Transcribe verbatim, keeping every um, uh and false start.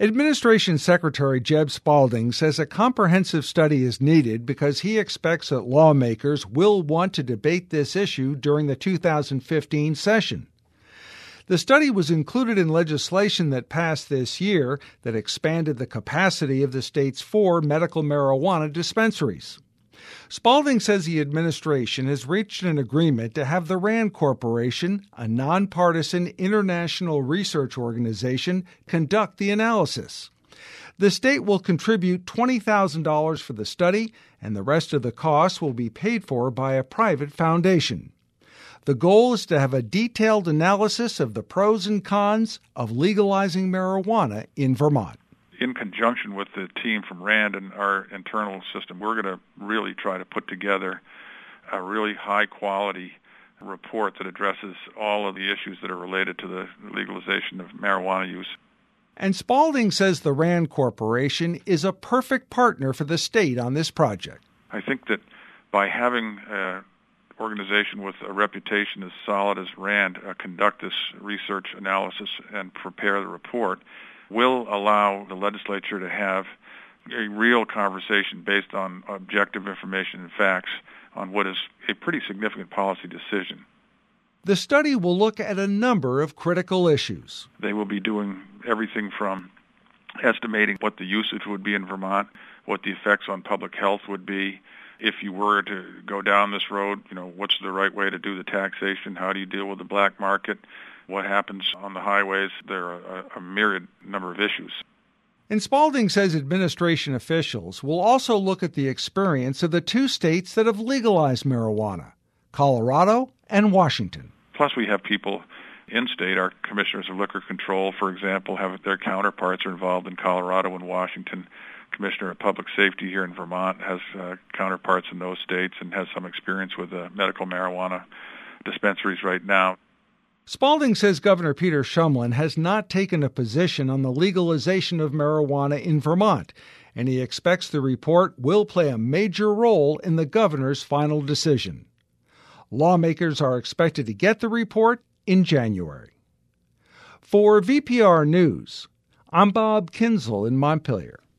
Administration Secretary Jeb Spaulding says a comprehensive study is needed because he expects that lawmakers will want to debate this issue during the two thousand fifteen session. The study was included in legislation that passed this year that expanded the capacity of the state's four medical marijuana dispensaries. Spaulding says the administration has reached an agreement to have the RAND Corporation, a nonpartisan international research organization, conduct the analysis. The state will contribute twenty thousand dollars for the study, and the rest of the costs will be paid for by a private foundation. The goal is to have a detailed analysis of the pros and cons of legalizing marijuana in Vermont. In conjunction with the team from RAND and our internal system, we're going to really try to put together a really high-quality report that addresses all of the issues that are related to the legalization of marijuana use. And Spaulding says the RAND Corporation is a perfect partner for the state on this project. I think that by having an organization with a reputation as solid as RAND uh, conduct this research analysis and prepare the report, will allow the legislature to have a real conversation based on objective information and facts on what is a pretty significant policy decision. The study will look at a number of critical issues. They will be doing everything from estimating what the usage would be in Vermont, what the effects on public health would be. If you were to go down this road, you know, what's the right way to do the taxation? How do you deal with the black market? What happens on the highways? There are a, a myriad number of issues. And Spaulding says administration officials will also look at the experience of the two states that have legalized marijuana, Colorado and Washington. Plus, we have people in-state. Our commissioners of liquor control, for example, have their counterparts are involved in Colorado and Washington. Commissioner of Public Safety here in Vermont has uh, counterparts in those states and has some experience with uh, medical marijuana dispensaries right now. Spaulding says Governor Peter Shumlin has not taken a position on the legalization of marijuana in Vermont, and he expects the report will play a major role in the governor's final decision. Lawmakers are expected to get the report in January. For V P R News, I'm Bob Kinzel in Montpelier.